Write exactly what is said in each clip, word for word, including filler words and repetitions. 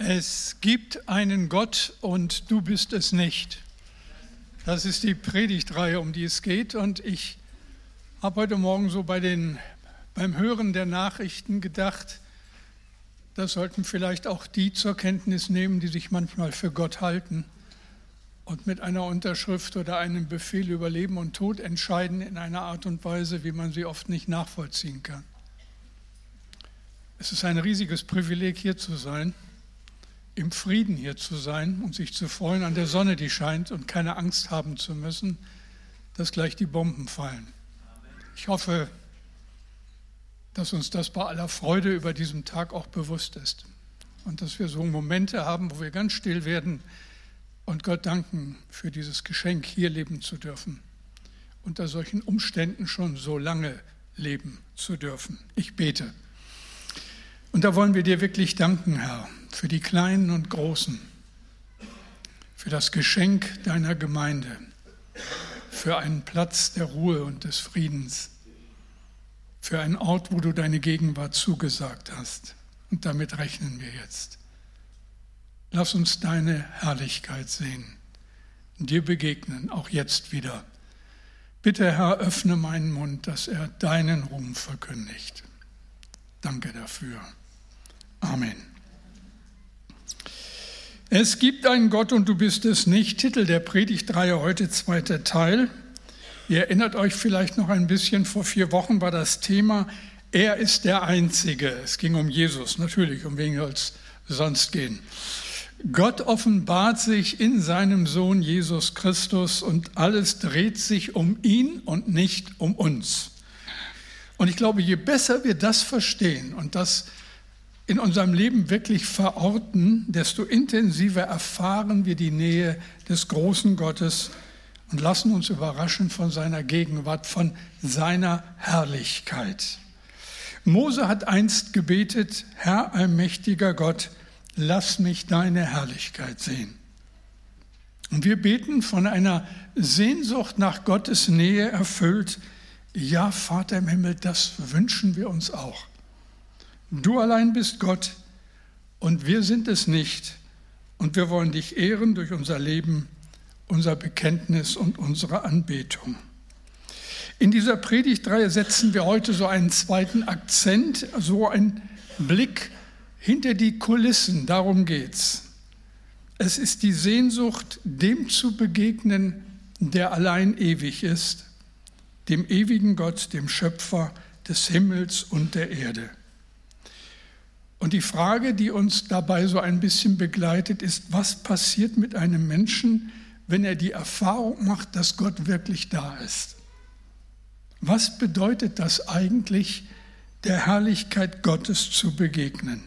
Es gibt einen Gott und du bist es nicht. Das ist die Predigtreihe, um die es geht. Und ich habe heute Morgen so bei den, beim Hören der Nachrichten gedacht, das sollten vielleicht auch die zur Kenntnis nehmen, die sich manchmal für Gott halten und mit einer Unterschrift oder einem Befehl über Leben und Tod entscheiden in einer Art und Weise, wie man sie oft nicht nachvollziehen kann. Es ist ein riesiges Privileg, hier zu sein, im Frieden hier zu sein und sich zu freuen an der Sonne, die scheint und keine Angst haben zu müssen, dass gleich die Bomben fallen. Ich hoffe, dass uns das bei aller Freude über diesen Tag auch bewusst ist und dass wir so Momente haben, wo wir ganz still werden und Gott danken für dieses Geschenk, hier leben zu dürfen, unter solchen Umständen schon so lange leben zu dürfen. Ich bete. Und da wollen wir dir wirklich danken, Herr, für die Kleinen und Großen, für das Geschenk deiner Gemeinde, für einen Platz der Ruhe und des Friedens, für einen Ort, wo du deine Gegenwart zugesagt hast. Und damit rechnen wir jetzt. Lass uns deine Herrlichkeit sehen, dir begegnen, auch jetzt wieder. Bitte, Herr, öffne meinen Mund, dass er deinen Ruhm verkündigt. Danke dafür. Amen. Es gibt einen Gott und du bist es nicht. Titel der Predigtreihe heute, zweiter Teil. Ihr erinnert euch vielleicht noch ein bisschen, vor vier Wochen war das Thema, er ist der Einzige. Es ging um Jesus, natürlich, um wen soll es sonst gehen. Gott offenbart sich in seinem Sohn Jesus Christus und alles dreht sich um ihn und nicht um uns. Und ich glaube, je besser wir das verstehen und das in unserem Leben wirklich verorten, desto intensiver erfahren wir die Nähe des großen Gottes und lassen uns überraschen von seiner Gegenwart, von seiner Herrlichkeit. Mose hat einst gebetet, Herr, allmächtiger Gott, lass mich deine Herrlichkeit sehen. Und wir beten von einer Sehnsucht nach Gottes Nähe erfüllt, ja, Vater im Himmel, das wünschen wir uns auch. Du allein bist Gott und wir sind es nicht. Und wir wollen dich ehren durch unser Leben, unser Bekenntnis und unsere Anbetung. In dieser Predigtreihe setzen wir heute so einen zweiten Akzent, so einen Blick hinter die Kulissen, darum geht's. Es ist die Sehnsucht, dem zu begegnen, der allein ewig ist, dem ewigen Gott, dem Schöpfer des Himmels und der Erde. Und die Frage, die uns dabei so ein bisschen begleitet, ist, was passiert mit einem Menschen, wenn er die Erfahrung macht, dass Gott wirklich da ist? Was bedeutet das eigentlich, der Herrlichkeit Gottes zu begegnen?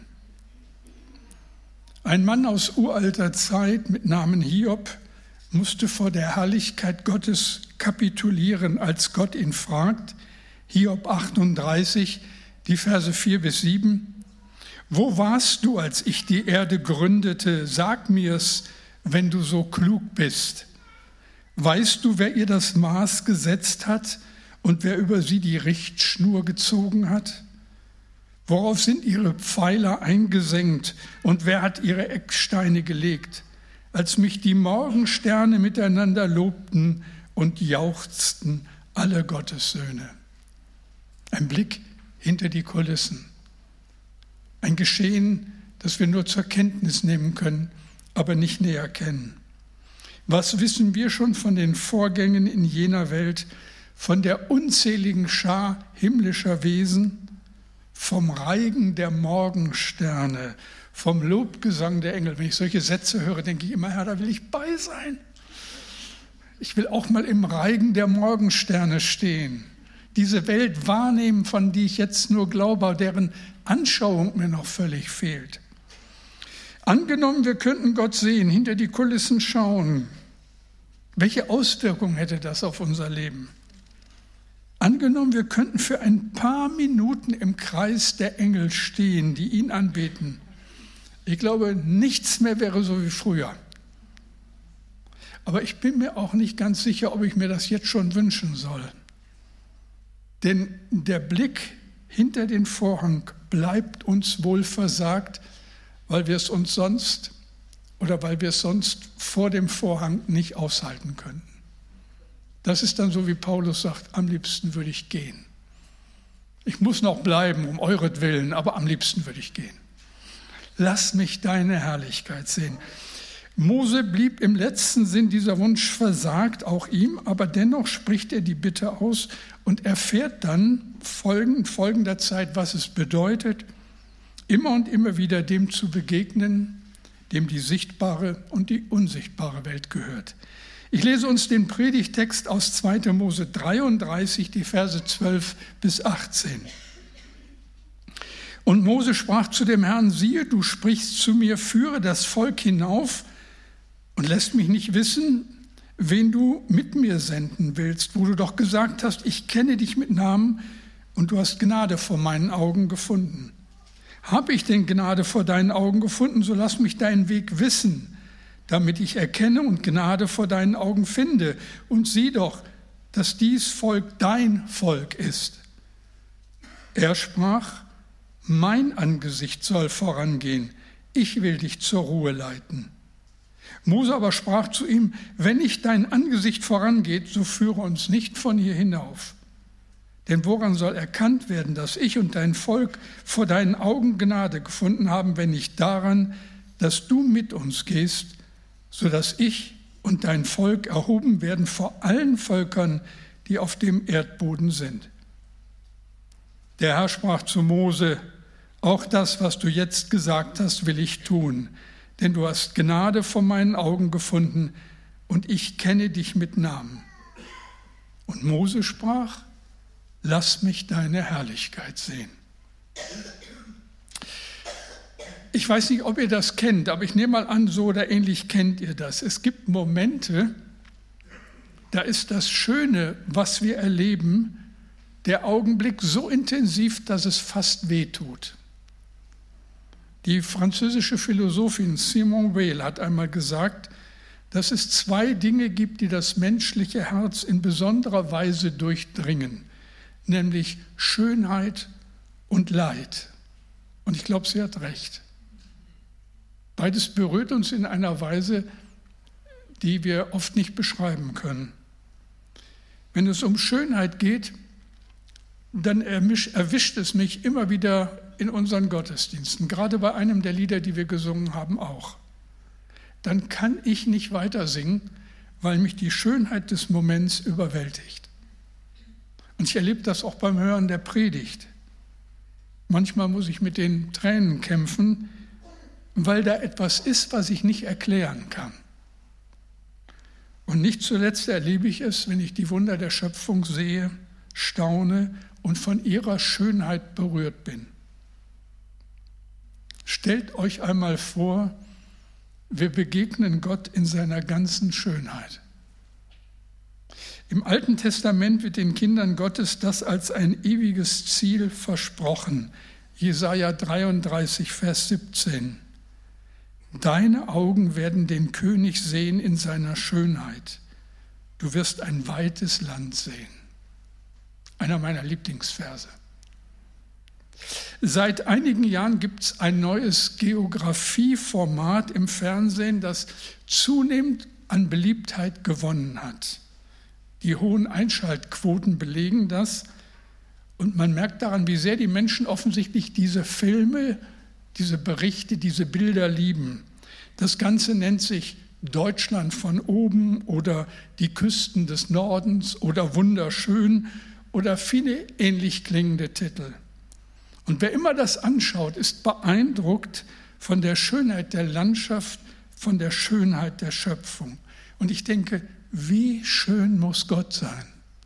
Ein Mann aus uralter Zeit mit Namen Hiob musste vor der Herrlichkeit Gottes kapitulieren, als Gott ihn fragt, Hiob achtunddreißig, die Verse vier bis sieben, wo warst du, als ich die Erde gründete? Sag mir's, wenn du so klug bist. Weißt du, wer ihr das Maß gesetzt hat und wer über sie die Richtschnur gezogen hat? Worauf sind ihre Pfeiler eingesenkt und wer hat ihre Ecksteine gelegt? Als mich die Morgensterne miteinander lobten und jauchzten alle Gottes Söhne. Ein Blick hinter die Kulissen. Ein Geschehen, das wir nur zur Kenntnis nehmen können, aber nicht näher kennen. Was wissen wir schon von den Vorgängen in jener Welt, von der unzähligen Schar himmlischer Wesen, vom Reigen der Morgensterne, vom Lobgesang der Engel? Wenn ich solche Sätze höre, denke ich immer, Herr, da will ich bei sein. Ich will auch mal im Reigen der Morgensterne stehen. Diese Welt wahrnehmen, von die ich jetzt nur glaube, deren Anschauung mir noch völlig fehlt. Angenommen, wir könnten Gott sehen, hinter die Kulissen schauen. Welche Auswirkungen hätte das auf unser Leben? Angenommen, wir könnten für ein paar Minuten im Kreis der Engel stehen, die ihn anbeten. Ich glaube, nichts mehr wäre so wie früher. Aber ich bin mir auch nicht ganz sicher, ob ich mir das jetzt schon wünschen soll. Denn der Blick hinter den Vorhang bleibt uns wohl versagt, weil wir es uns sonst oder weil wir es sonst vor dem Vorhang nicht aushalten könnten. Das ist dann so, wie Paulus sagt, am liebsten würde ich gehen. Ich muss noch bleiben, um euretwillen, aber am liebsten würde ich gehen. Lass mich deine Herrlichkeit sehen. Mose blieb im letzten Sinn dieser Wunsch versagt, auch ihm, aber dennoch spricht er die Bitte aus und erfährt dann in folgender Zeit, was es bedeutet, immer und immer wieder dem zu begegnen, dem die sichtbare und die unsichtbare Welt gehört. Ich lese uns den Predigtext aus zweiter Mose dreiunddreißig, die Verse zwölf bis achtzehn. Und Mose sprach zu dem Herrn, siehe, du sprichst zu mir, führe das Volk hinauf und lässt mich nicht wissen, wen du mit mir senden willst, wo du doch gesagt hast, ich kenne dich mit Namen und du hast Gnade vor meinen Augen gefunden. Habe ich denn Gnade vor deinen Augen gefunden, so lass mich deinen Weg wissen, damit ich erkenne und Gnade vor deinen Augen finde. Und sieh doch, dass dies Volk dein Volk ist. Er sprach, mein Angesicht soll vorangehen, ich will dich zur Ruhe leiten. Mose aber sprach zu ihm, wenn nicht dein Angesicht vorangeht, so führe uns nicht von hier hinauf. Denn woran soll erkannt werden, dass ich und dein Volk vor deinen Augen Gnade gefunden haben, wenn nicht daran, dass du mit uns gehst, sodass ich und dein Volk erhoben werden vor allen Völkern, die auf dem Erdboden sind. Der Herr sprach zu Mose, auch das, was du jetzt gesagt hast, will ich tun, denn du hast Gnade vor meinen Augen gefunden und ich kenne dich mit Namen. Und Mose sprach, lass mich deine Herrlichkeit sehen. Ich weiß nicht, ob ihr das kennt, aber ich nehme mal an, so oder ähnlich kennt ihr das. Es gibt Momente, da ist das Schöne, was wir erleben, der Augenblick so intensiv, dass es fast wehtut. Die französische Philosophin Simone Weil hat einmal gesagt, dass es zwei Dinge gibt, die das menschliche Herz in besonderer Weise durchdringen, nämlich Schönheit und Leid. Und ich glaube, sie hat recht. Beides berührt uns in einer Weise, die wir oft nicht beschreiben können. Wenn es um Schönheit geht, dann erwischt es mich immer wieder in unseren Gottesdiensten, gerade bei einem der Lieder, die wir gesungen haben, auch. Dann kann ich nicht weiter singen, weil mich die Schönheit des Moments überwältigt. Und ich erlebe das auch beim Hören der Predigt. Manchmal muss ich mit den Tränen kämpfen, weil da etwas ist, was ich nicht erklären kann. Und nicht zuletzt erlebe ich es, wenn ich die Wunder der Schöpfung sehe, staune und von ihrer Schönheit berührt bin. Stellt euch einmal vor, wir begegnen Gott in seiner ganzen Schönheit. Im Alten Testament wird den Kindern Gottes das als ein ewiges Ziel versprochen. Jesaja dreiunddreißig, Vers siebzehn. Deine Augen werden den König sehen in seiner Schönheit. Du wirst ein weites Land sehen. Einer meiner Lieblingsverse. Seit einigen Jahren gibt es ein neues Geografieformat im Fernsehen, das zunehmend an Beliebtheit gewonnen hat. Die hohen Einschaltquoten belegen das. Und man merkt daran, wie sehr die Menschen offensichtlich diese Filme, diese Berichte, diese Bilder lieben. Das Ganze nennt sich Deutschland von oben oder die Küsten des Nordens oder Wunderschön oder viele ähnlich klingende Titel. Und wer immer das anschaut, ist beeindruckt von der Schönheit der Landschaft, von der Schönheit der Schöpfung. Und ich denke, wie schön muss Gott sein?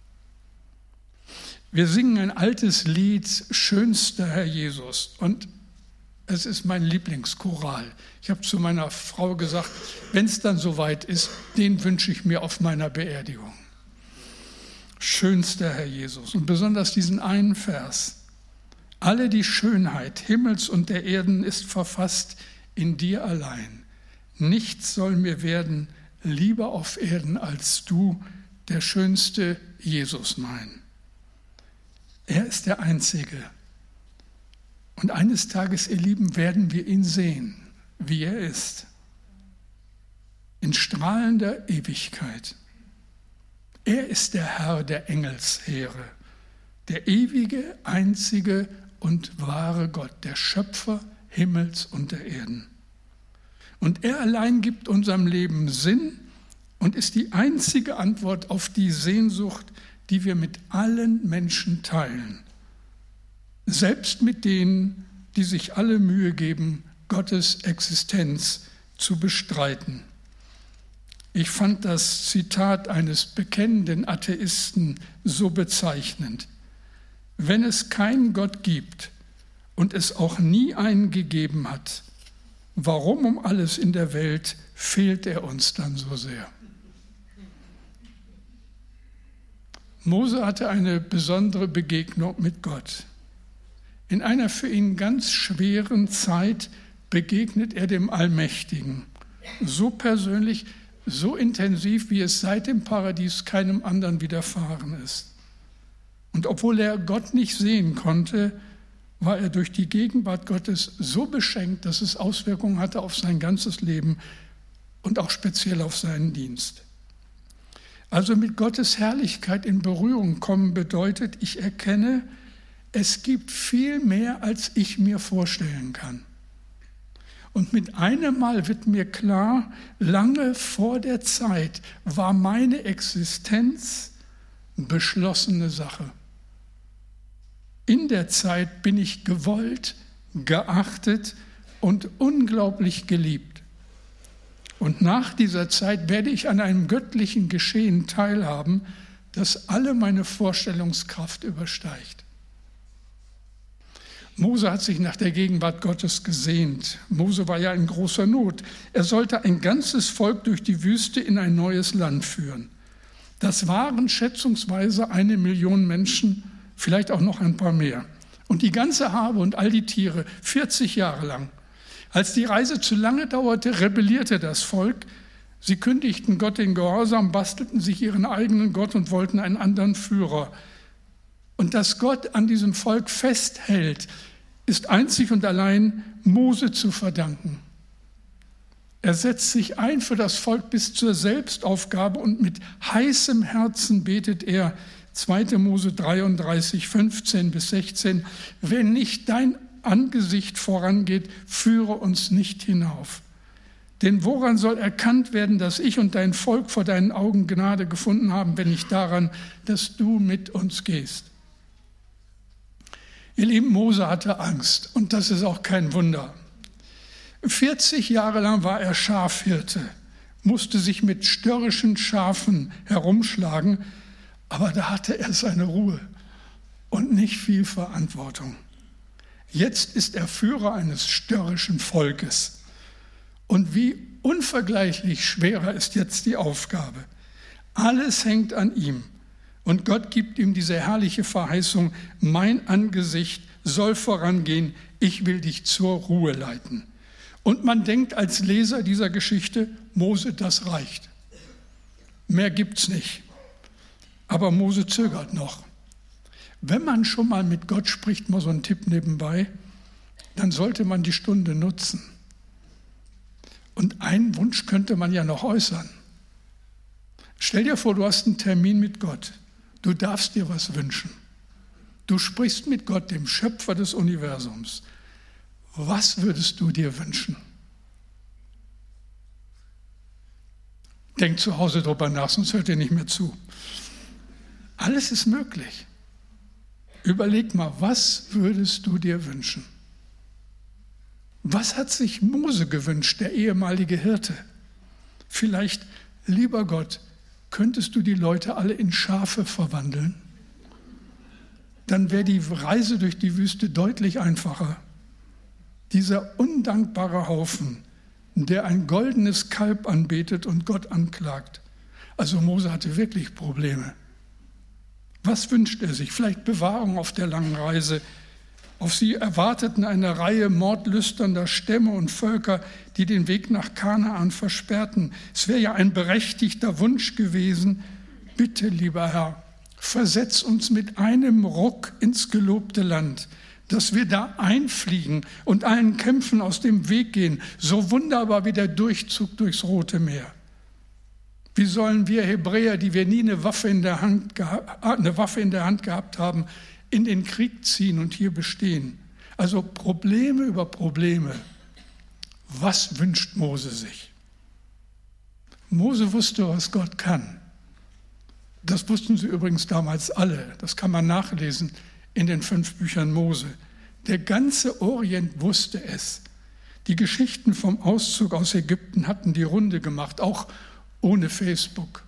Wir singen ein altes Lied, Schönster Herr Jesus. Und es ist mein Lieblingschoral. Ich habe zu meiner Frau gesagt, wenn es dann soweit ist, den wünsche ich mir auf meiner Beerdigung. Schönster Herr Jesus. Und besonders diesen einen Vers. Alle die Schönheit Himmels und der Erden ist verfasst in dir allein. Nichts soll mir werden lieber auf Erden als du, der schönste Jesus mein. Er ist der Einzige. Und eines Tages, ihr Lieben, werden wir ihn sehen. wie er ist. In strahlender Ewigkeit. Er ist der Herr der Engelsheere, der ewige, einzige und wahre Gott, der Schöpfer Himmels und der Erden. Und er allein gibt unserem Leben Sinn und ist die einzige Antwort auf die Sehnsucht, die wir mit allen Menschen teilen. Selbst mit denen, die sich alle Mühe geben, Gottes Existenz zu bestreiten. Ich fand das Zitat eines bekennenden Atheisten so bezeichnend. Wenn es keinen Gott gibt und es auch nie einen gegeben hat, warum um alles in der Welt fehlt er uns dann so sehr? Mose hatte eine besondere Begegnung mit Gott. In einer für ihn ganz schweren Zeit begegnet er dem Allmächtigen. So persönlich, so intensiv, wie es seit dem Paradies keinem anderen widerfahren ist. Und obwohl er Gott nicht sehen konnte, war er durch die Gegenwart Gottes so beschenkt, dass es Auswirkungen hatte auf sein ganzes Leben und auch speziell auf seinen Dienst. Also mit Gottes Herrlichkeit in Berührung kommen bedeutet, ich erkenne, es gibt viel mehr, als ich mir vorstellen kann. Und mit einem Mal wird mir klar, lange vor der Zeit war meine Existenz eine beschlossene Sache. In der Zeit bin ich gewollt, geachtet und unglaublich geliebt. Und nach dieser Zeit werde ich an einem göttlichen Geschehen teilhaben, das alle meine Vorstellungskraft übersteigt. Mose hat sich nach der Gegenwart Gottes gesehnt. Mose war ja in großer Not. Er sollte ein ganzes Volk durch die Wüste in ein neues Land führen. Das waren schätzungsweise eine Million Menschen, vielleicht auch noch ein paar mehr. Und die ganze Habe und all die Tiere, vierzig Jahre lang. Als die Reise zu lange dauerte, rebellierte das Volk. Sie kündigten Gott den Gehorsam, bastelten sich ihren eigenen Gott und wollten einen anderen Führer. Und dass Gott an diesem Volk festhält, ist einzig und allein Mose zu verdanken. Er setzt sich ein für das Volk bis zur Selbstaufgabe und mit heißem Herzen betet er, zweiter Mose dreiunddreißig, fünfzehn bis sechzehn, wenn nicht dein Angesicht vorangeht, führe uns nicht hinauf. Denn woran soll erkannt werden, dass ich und dein Volk vor deinen Augen Gnade gefunden haben, wenn nicht daran, dass du mit uns gehst? Ihr lieben, Mose hatte Angst und das ist auch kein Wunder. vierzig Jahre lang war er Schafhirte, musste sich mit störrischen Schafen herumschlagen, aber da hatte er seine Ruhe und nicht viel Verantwortung. Jetzt ist er Führer eines störrischen Volkes. Und wie unvergleichlich schwerer ist jetzt die Aufgabe. Alles hängt an ihm. Und Gott gibt ihm diese herrliche Verheißung, mein Angesicht soll vorangehen, ich will dich zur Ruhe leiten. Und man denkt als Leser dieser Geschichte, Mose, das reicht. Mehr gibt's nicht. Aber Mose zögert noch. Wenn man schon mal mit Gott spricht, mal so ein Tipp nebenbei, dann sollte man die Stunde nutzen. Und einen Wunsch könnte man ja noch äußern. Stell dir vor, du hast einen Termin mit Gott. Du darfst dir was wünschen. Du sprichst mit Gott, dem Schöpfer des Universums. Was würdest du dir wünschen? Denk zu Hause drüber nach, sonst hört ihr nicht mehr zu. Alles ist möglich. Überleg mal, was würdest du dir wünschen? Was hat sich Mose gewünscht, der ehemalige Hirte? Vielleicht, lieber Gott, könntest du die Leute alle in Schafe verwandeln? Dann wäre die Reise durch die Wüste deutlich einfacher. Dieser undankbare Haufen, der ein goldenes Kalb anbetet und Gott anklagt. Also Mose hatte wirklich Probleme. Was wünscht er sich? Vielleicht Bewahrung auf der langen Reise. Auf sie erwarteten eine Reihe mordlüsternder Stämme und Völker, die den Weg nach Kanaan versperrten. Es wäre ja ein berechtigter Wunsch gewesen. Bitte, lieber Herr, versetz uns mit einem Ruck ins gelobte Land. dass wir da einfliegen und allen Kämpfen aus dem Weg gehen, so wunderbar wie der Durchzug durchs Rote Meer. Wie sollen wir Hebräer, die wir nie eine Waffe in der Hand, eine Waffe in der Hand gehabt haben, in den Krieg ziehen und hier bestehen? Also Probleme über Probleme. Was wünscht Mose sich? Mose wusste, was Gott kann. Das wussten sie übrigens damals alle. Das kann man nachlesen in den fünf Büchern Mose. Der ganze Orient wusste es. Die Geschichten vom Auszug aus Ägypten hatten die Runde gemacht, auch ohne Facebook.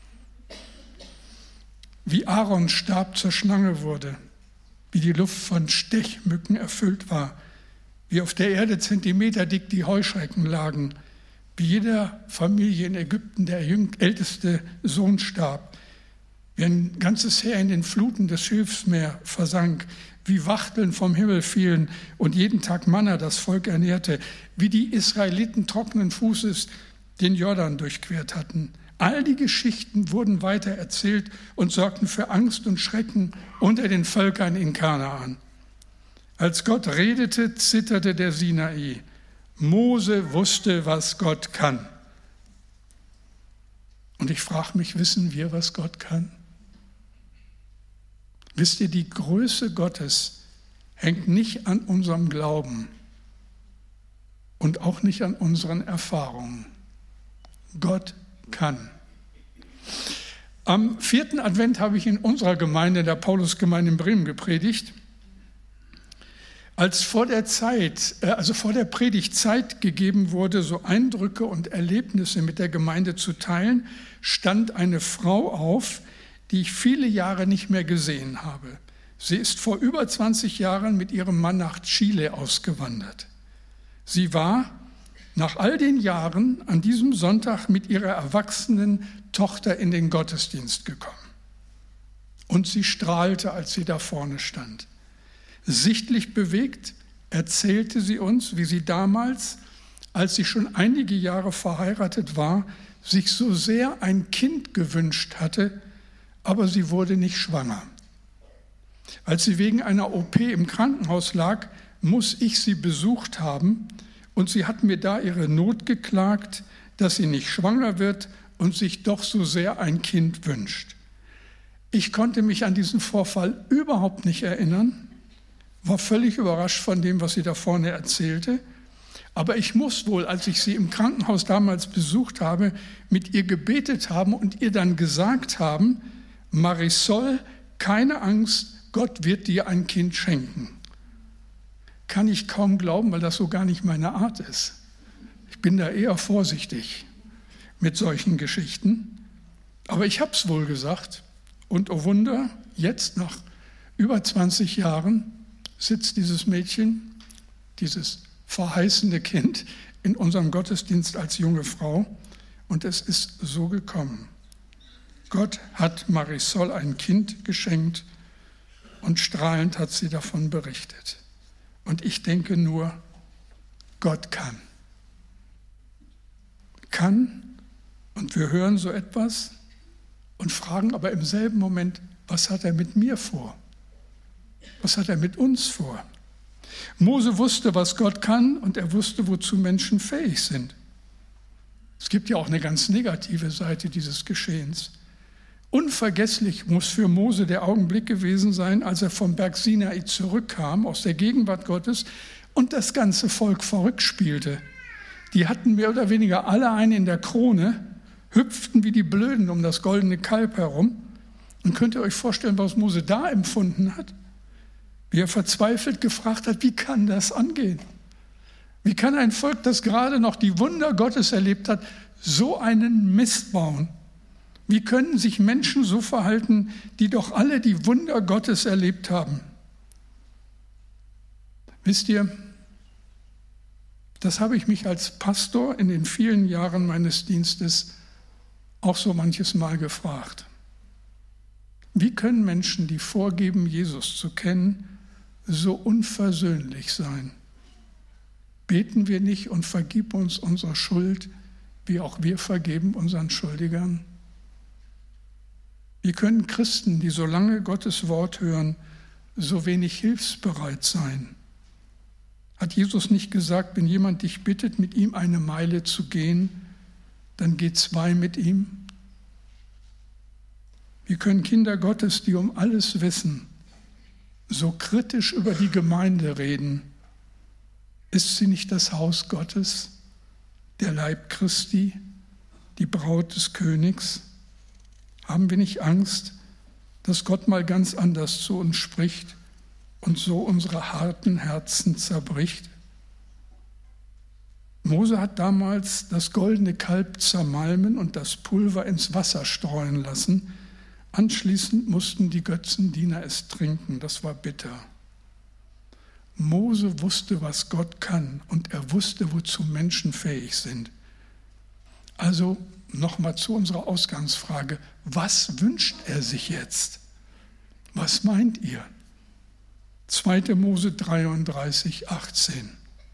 Wie Aarons Stab zur Schlange wurde, wie die Luft von Stechmücken erfüllt war, wie auf der Erde zentimeterdick die Heuschrecken lagen, wie jeder Familie in Ägypten der älteste Sohn starb, wie ein ganzes Heer in den Fluten des Schilfsmeers versank, wie Wachteln vom Himmel fielen und jeden Tag Manna das Volk ernährte, wie die Israeliten trockenen Fußes den Jordan durchquert hatten. All die Geschichten wurden weiter erzählt und sorgten für Angst und Schrecken unter den Völkern in Kanaan. Als Gott redete, zitterte der Sinai. Mose wusste, was Gott kann. Und ich frage mich, wissen wir, was Gott kann? Wisst ihr, die Größe Gottes hängt nicht an unserem Glauben und auch nicht an unseren Erfahrungen. Gott kann. Am vierten Advent habe ich in unserer Gemeinde, der Paulusgemeinde in Bremen, gepredigt. Als vor der Zeit, also vor der Predigt Zeit gegeben wurde, so Eindrücke und Erlebnisse mit der Gemeinde zu teilen, stand eine Frau auf, die ich viele Jahre nicht mehr gesehen habe. Sie ist vor über zwanzig Jahren mit ihrem Mann nach Chile ausgewandert. Sie war nach all den Jahren an diesem Sonntag mit ihrer erwachsenen Tochter in den Gottesdienst gekommen. Und sie strahlte, als sie da vorne stand. Sichtlich bewegt erzählte sie uns, wie sie damals, als sie schon einige Jahre verheiratet war, sich so sehr ein Kind gewünscht hatte, aber sie wurde nicht schwanger. Als sie wegen einer O P im Krankenhaus lag, muss ich sie besucht haben und sie hat mir da ihre Not geklagt, dass sie nicht schwanger wird und sich doch so sehr ein Kind wünscht. Ich konnte mich an diesen Vorfall überhaupt nicht erinnern, war völlig überrascht von dem, was sie da vorne erzählte. Aber ich muss wohl, als ich sie im Krankenhaus damals besucht habe, mit ihr gebetet haben und ihr dann gesagt haben, Marisol, keine Angst, Gott wird dir ein Kind schenken. Kann ich kaum glauben, weil das so gar nicht meine Art ist. Ich bin da eher vorsichtig mit solchen Geschichten. Aber ich habe es wohl gesagt. Und oh Wunder, jetzt nach über zwanzig Jahren sitzt dieses Mädchen, dieses verheißende Kind in unserem Gottesdienst als junge Frau. Und es ist so gekommen. Gott hat Marisol ein Kind geschenkt und strahlend hat sie davon berichtet. Und ich denke nur, Gott kann. Kann, und wir hören so etwas und fragen aber im selben Moment, was hat er mit mir vor? Was hat er mit uns vor? Mose wusste, was Gott kann, und er wusste, wozu Menschen fähig sind. Es gibt ja auch eine ganz negative Seite dieses Geschehens. Unvergesslich muss für Mose der Augenblick gewesen sein, als er vom Berg Sinai zurückkam, aus der Gegenwart Gottes, und das ganze Volk verrückt spielte. Die hatten mehr oder weniger alle einen in der Krone, hüpften wie die Blöden um das goldene Kalb herum. Und könnt ihr euch vorstellen, was Mose da empfunden hat? Wie er verzweifelt gefragt hat, wie kann das angehen? Wie kann ein Volk, das gerade noch die Wunder Gottes erlebt hat, so einen Mist bauen? Wie können sich Menschen so verhalten, die doch alle die Wunder Gottes erlebt haben? Wisst ihr, das habe ich mich als Pastor in den vielen Jahren meines Dienstes auch so manches Mal gefragt. Wie können Menschen, die vorgeben, Jesus zu kennen, so unversöhnlich sein? Beten wir nicht und vergib uns unsere Schuld, wie auch wir vergeben unseren Schuldigern? Wie können Christen, die so lange Gottes Wort hören, so wenig hilfsbereit sein? Hat Jesus nicht gesagt, wenn jemand dich bittet, mit ihm eine Meile zu gehen, dann geh zwei mit ihm? Wir können Kinder Gottes, die um alles wissen, so kritisch über die Gemeinde reden. Ist sie nicht das Haus Gottes, der Leib Christi, die Braut des Königs? Haben wir nicht Angst, dass Gott mal ganz anders zu uns spricht und so unsere harten Herzen zerbricht? Mose hat damals das goldene Kalb zermalmen und das Pulver ins Wasser streuen lassen. Anschließend mussten die Götzendiener es trinken. Das war bitter. Mose wusste, was Gott kann, und er wusste, wozu Menschen fähig sind. Also nochmal zu unserer Ausgangsfrage: Was wünscht er sich jetzt? Was meint ihr? zweiter Mose dreiunddreißig, achtzehn.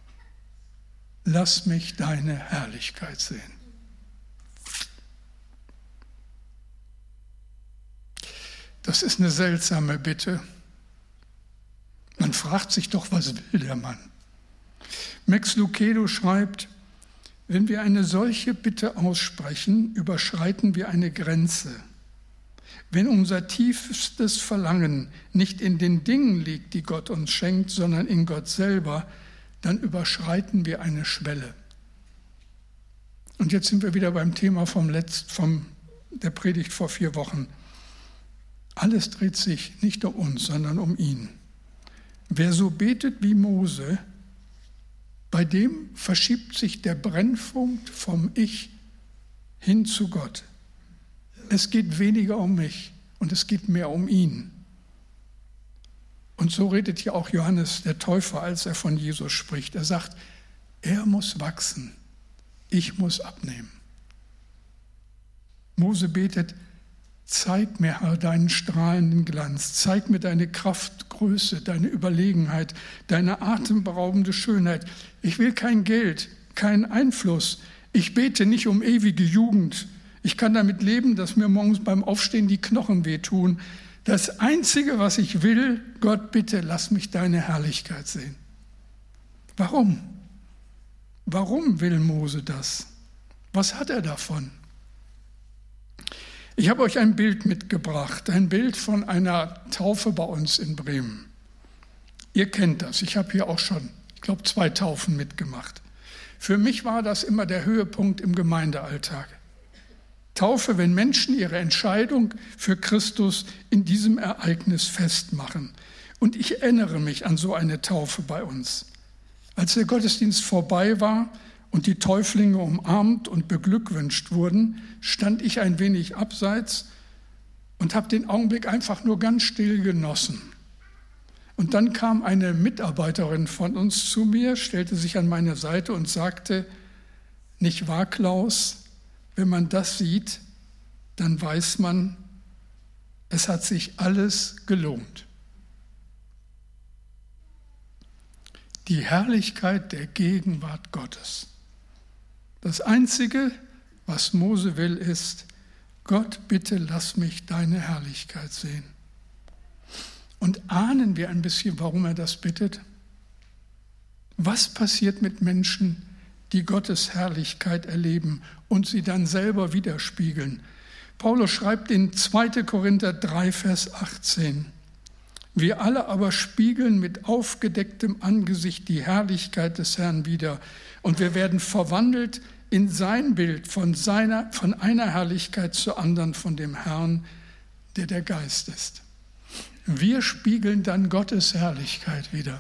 Lass mich deine Herrlichkeit sehen. Das ist eine seltsame Bitte. Man fragt sich doch, was will der Mann? Max Lucado schreibt, wenn wir eine solche Bitte aussprechen, überschreiten wir eine Grenze. Wenn unser tiefstes Verlangen nicht in den Dingen liegt, die Gott uns schenkt, sondern in Gott selber, dann überschreiten wir eine Schwelle. Und jetzt sind wir wieder beim Thema vom Letzt, vom, der Predigt vor vier Wochen. Alles dreht sich nicht um uns, sondern um ihn. Wer so betet wie Mose, bei dem verschiebt sich der Brennpunkt vom Ich hin zu Gott. Es geht weniger um mich und es geht mehr um ihn. Und so redet ja auch Johannes der Täufer, als er von Jesus spricht. Er sagt, er muss wachsen, ich muss abnehmen. Mose betet, zeig mir, Herr, deinen strahlenden Glanz, zeig mir deine Kraft, Größe, deine Überlegenheit, deine atemberaubende Schönheit. Ich will kein Geld, keinen Einfluss. Ich bete nicht um ewige Jugend. Ich kann damit leben, dass mir morgens beim Aufstehen die Knochen wehtun. Das Einzige, was ich will, Gott, bitte, lass mich deine Herrlichkeit sehen. Warum? Warum will Mose das? Was hat er davon? Ich habe euch ein Bild mitgebracht, ein Bild von einer Taufe bei uns in Bremen. Ihr kennt das, ich habe hier auch schon, ich glaube, zwei Taufen mitgemacht. Für mich war das immer der Höhepunkt im Gemeindealltag. Taufe, wenn Menschen ihre Entscheidung für Christus in diesem Ereignis festmachen. Und ich erinnere mich an so eine Taufe bei uns. Als der Gottesdienst vorbei war und die Täuflinge umarmt und beglückwünscht wurden, stand ich ein wenig abseits und habe den Augenblick einfach nur ganz still genossen. Und dann kam eine Mitarbeiterin von uns zu mir, stellte sich an meine Seite und sagte, nicht wahr, Klaus? Wenn man das sieht, dann weiß man, es hat sich alles gelohnt. Die Herrlichkeit der Gegenwart Gottes. Das Einzige, was Mose will, ist, Gott, bitte lass mich deine Herrlichkeit sehen. Und ahnen wir ein bisschen, warum er das bittet? Was passiert mit Menschen, die Gottes Herrlichkeit erleben und sie dann selber widerspiegeln? Paulus schreibt in zweiter Korinther drei, Vers achtzehn, wir alle aber spiegeln mit aufgedecktem Angesicht die Herrlichkeit des Herrn wider und wir werden verwandelt in sein Bild von, seiner, von einer Herrlichkeit zur anderen von dem Herrn, der der Geist ist. Wir spiegeln dann Gottes Herrlichkeit wider.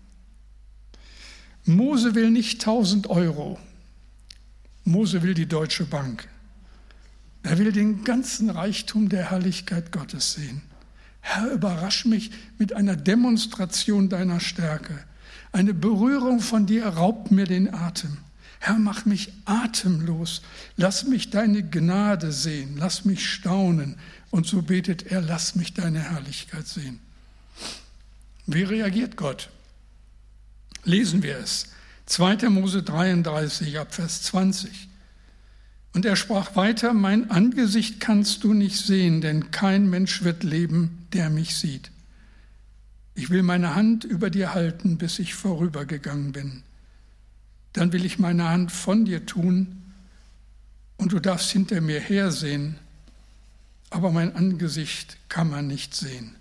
Mose will nicht tausend Euro. Mose will die Deutsche Bank. Er will den ganzen Reichtum der Herrlichkeit Gottes sehen. Herr, überrasch mich mit einer Demonstration deiner Stärke. Eine Berührung von dir raubt mir den Atem. Herr, mach mich atemlos. Lass mich deine Gnade sehen. Lass mich staunen. Und so betet er, lass mich deine Herrlichkeit sehen. Wie reagiert Gott? Lesen wir es. zweiter Mose dreiunddreißig, ab Vers zwanzig. Und er sprach weiter, mein Angesicht kannst du nicht sehen, denn kein Mensch wird leben, der mich sieht. Ich will meine Hand über dir halten, bis ich vorübergegangen bin. Dann will ich meine Hand von dir tun und du darfst hinter mir hersehen, aber mein Angesicht kann man nicht sehen.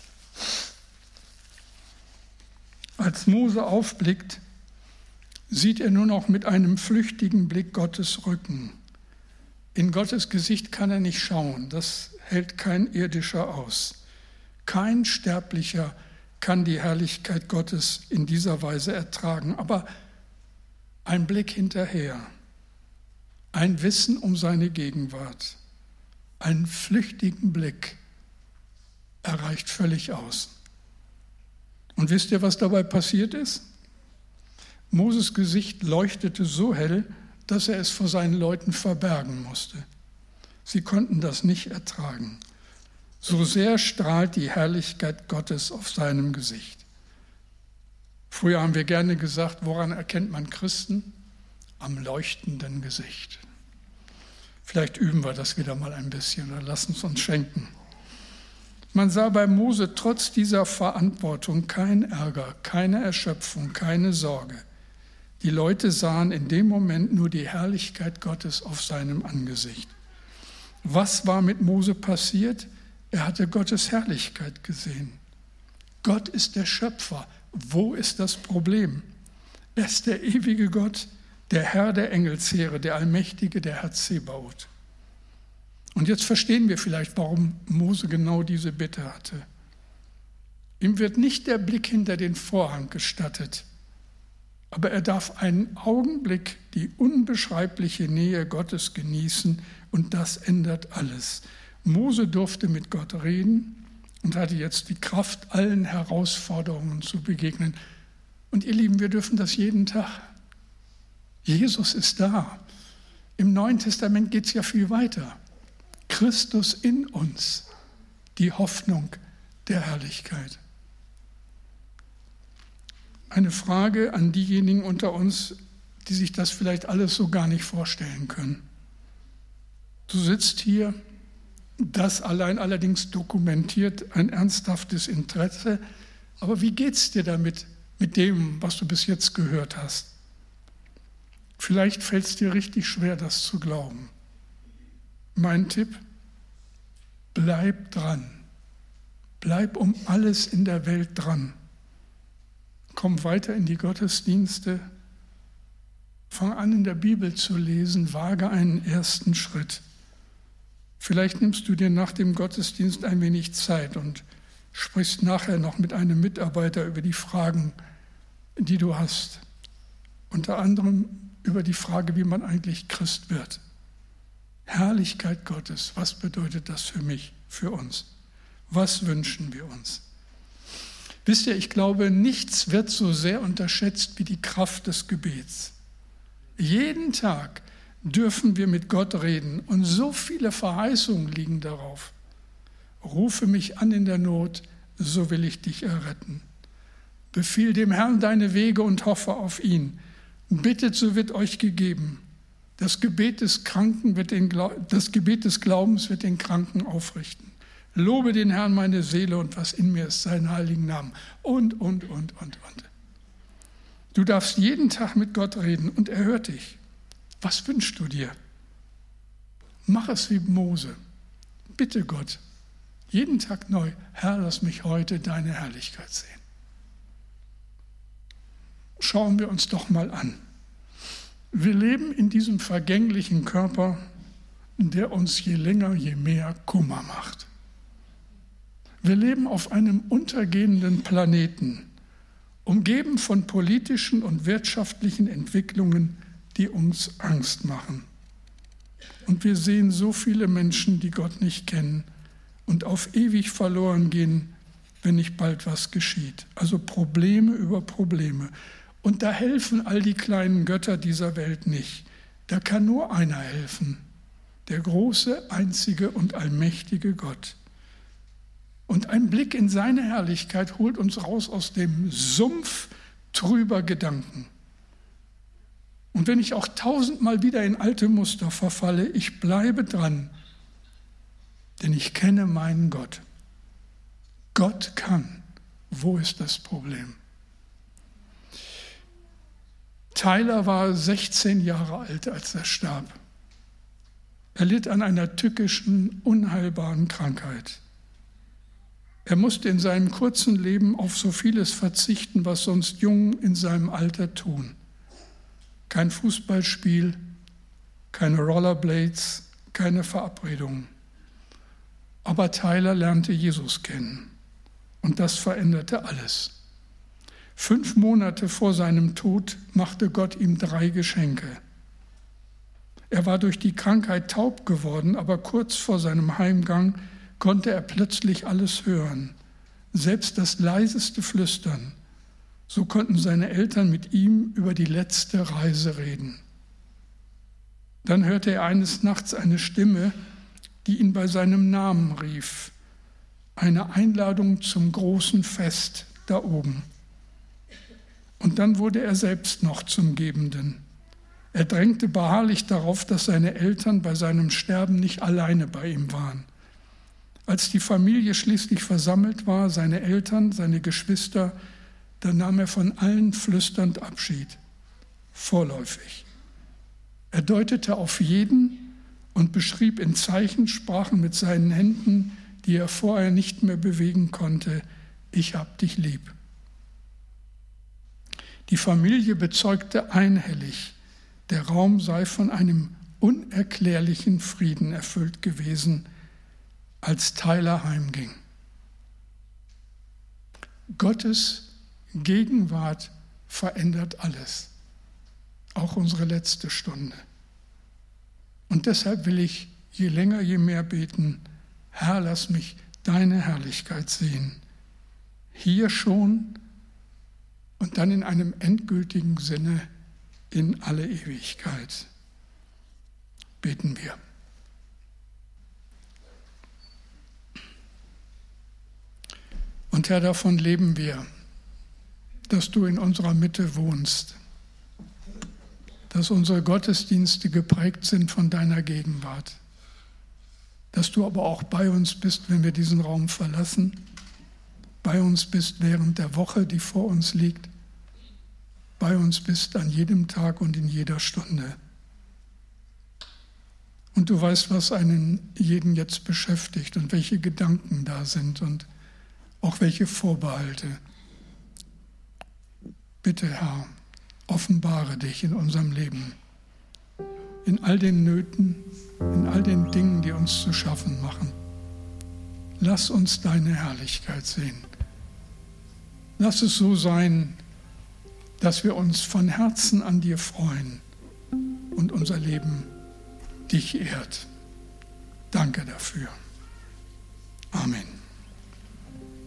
Als Mose aufblickt, sieht er nur noch mit einem flüchtigen Blick Gottes Rücken. In Gottes Gesicht kann er nicht schauen, das hält kein Irdischer aus. Kein Sterblicher kann die Herrlichkeit Gottes in dieser Weise ertragen, aber ein Blick hinterher, ein Wissen um seine Gegenwart, einen flüchtigen Blick erreicht völlig aus. Und wisst ihr, was dabei passiert ist? Moses Gesicht leuchtete so hell, dass er es vor seinen Leuten verbergen musste. Sie konnten das nicht ertragen. So sehr strahlt die Herrlichkeit Gottes auf seinem Gesicht. Früher haben wir gerne gesagt, woran erkennt man Christen? Am leuchtenden Gesicht. Vielleicht üben wir das wieder mal ein bisschen oder lassen es uns schenken. Man sah bei Mose trotz dieser Verantwortung keinen Ärger, keine Erschöpfung, keine Sorge. Die Leute sahen in dem Moment nur die Herrlichkeit Gottes auf seinem Angesicht. Was war mit Mose passiert? Er hatte Gottes Herrlichkeit gesehen. Gott ist der Schöpfer. Wo ist das Problem? Er ist der ewige Gott, der Herr der Engelsheere, der Allmächtige, der Herr Zebaoth. Und jetzt verstehen wir vielleicht, warum Mose genau diese Bitte hatte. Ihm wird nicht der Blick hinter den Vorhang gestattet, aber er darf einen Augenblick die unbeschreibliche Nähe Gottes genießen und das ändert alles. Mose durfte mit Gott reden und hatte jetzt die Kraft, allen Herausforderungen zu begegnen. Und ihr Lieben, wir dürfen das jeden Tag. Jesus ist da. Im Neuen Testament geht es ja viel weiter. Christus in uns, die Hoffnung der Herrlichkeit. Eine Frage an diejenigen unter uns, die sich das vielleicht alles so gar nicht vorstellen können. Du sitzt hier, das allein allerdings dokumentiert ein ernsthaftes Interesse, aber wie geht es dir damit, mit dem, was du bis jetzt gehört hast? Vielleicht fällt es dir richtig schwer, das zu glauben. Mein Tipp, bleib dran. Bleib um alles in der Welt dran. Komm weiter in die Gottesdienste. Fang an, in der Bibel zu lesen. Wage einen ersten Schritt. Vielleicht nimmst du dir nach dem Gottesdienst ein wenig Zeit und sprichst nachher noch mit einem Mitarbeiter über die Fragen, die du hast. Unter anderem über die Frage, wie man eigentlich Christ wird. Herrlichkeit Gottes, was bedeutet das für mich, für uns? Was wünschen wir uns? Wisst ihr, ich glaube, nichts wird so sehr unterschätzt wie die Kraft des Gebets. Jeden Tag dürfen wir mit Gott reden und so viele Verheißungen liegen darauf. Rufe mich an in der Not, so will ich dich erretten. Befiehl dem Herrn deine Wege und hoffe auf ihn. Bittet, so wird euch gegeben. Das Gebet des Kranken wird den, das Gebet des Glaubens wird den Kranken aufrichten. Lobe den Herrn meine Seele und was in mir ist, seinen heiligen Namen. Und, und, und, und, und. Du darfst jeden Tag mit Gott reden und er hört dich. Was wünschst du dir? Mach es wie Mose. Bitte Gott, jeden Tag neu, Herr, lass mich heute deine Herrlichkeit sehen. Schauen wir uns doch mal an. Wir leben in diesem vergänglichen Körper, der uns je länger, je mehr Kummer macht. Wir leben auf einem untergehenden Planeten, umgeben von politischen und wirtschaftlichen Entwicklungen, die uns Angst machen. Und wir sehen so viele Menschen, die Gott nicht kennen und auf ewig verloren gehen, wenn nicht bald was geschieht. Also Probleme über Probleme. Und da helfen all die kleinen Götter dieser Welt nicht. Da kann nur einer helfen, der große, einzige und allmächtige Gott. Und ein Blick in seine Herrlichkeit holt uns raus aus dem Sumpf trüber Gedanken. Und wenn ich auch tausendmal wieder in alte Muster verfalle, ich bleibe dran, denn ich kenne meinen Gott. Gott kann, Wo ist das Problem? Tyler war sechzehn Jahre alt, als er starb. Er litt an einer tückischen, unheilbaren Krankheit. Er musste in seinem kurzen Leben auf so vieles verzichten, was sonst Jungen in seinem Alter tun. Kein Fußballspiel, keine Rollerblades, keine Verabredungen. Aber Tyler lernte Jesus kennen und das veränderte alles. Fünf Monate vor seinem Tod machte Gott ihm drei Geschenke. Er war durch die Krankheit taub geworden, aber kurz vor seinem Heimgang konnte er plötzlich alles hören, selbst das leiseste Flüstern. So konnten seine Eltern mit ihm über die letzte Reise reden. Dann hörte er eines Nachts eine Stimme, die ihn bei seinem Namen rief. Eine Einladung zum großen Fest da oben. Und dann wurde er selbst noch zum Gebenden. Er drängte beharrlich darauf, dass seine Eltern bei seinem Sterben nicht alleine bei ihm waren. Als die Familie schließlich versammelt war, seine Eltern, seine Geschwister, da nahm er von allen flüsternd Abschied, vorläufig. Er deutete auf jeden und beschrieb in Zeichensprachen mit seinen Händen, die er vorher nicht mehr bewegen konnte, ich hab dich lieb. Die Familie bezeugte einhellig, der Raum sei von einem unerklärlichen Frieden erfüllt gewesen, als Tyler heimging. Gottes Gegenwart verändert alles, auch unsere letzte Stunde. Und deshalb will ich je länger, je mehr beten, Herr, lass mich deine Herrlichkeit sehen, hier schon und dann in einem endgültigen Sinne in alle Ewigkeit. Beten wir. Und Herr, davon leben wir, dass du in unserer Mitte wohnst, dass unsere Gottesdienste geprägt sind von deiner Gegenwart, dass du aber auch bei uns bist, wenn wir diesen Raum verlassen, bei uns bist während der Woche, die vor uns liegt, bei uns bist an jedem Tag und in jeder Stunde. Und du weißt, was einen jeden jetzt beschäftigt und welche Gedanken da sind und auch welche Vorbehalte. Bitte, Herr, offenbare dich in unserem Leben, in all den Nöten, in all den Dingen, die uns zu schaffen machen. Lass uns deine Herrlichkeit sehen. Lass es so sein, dass wir uns von Herzen an dir freuen und unser Leben dich ehrt. Danke dafür. Amen.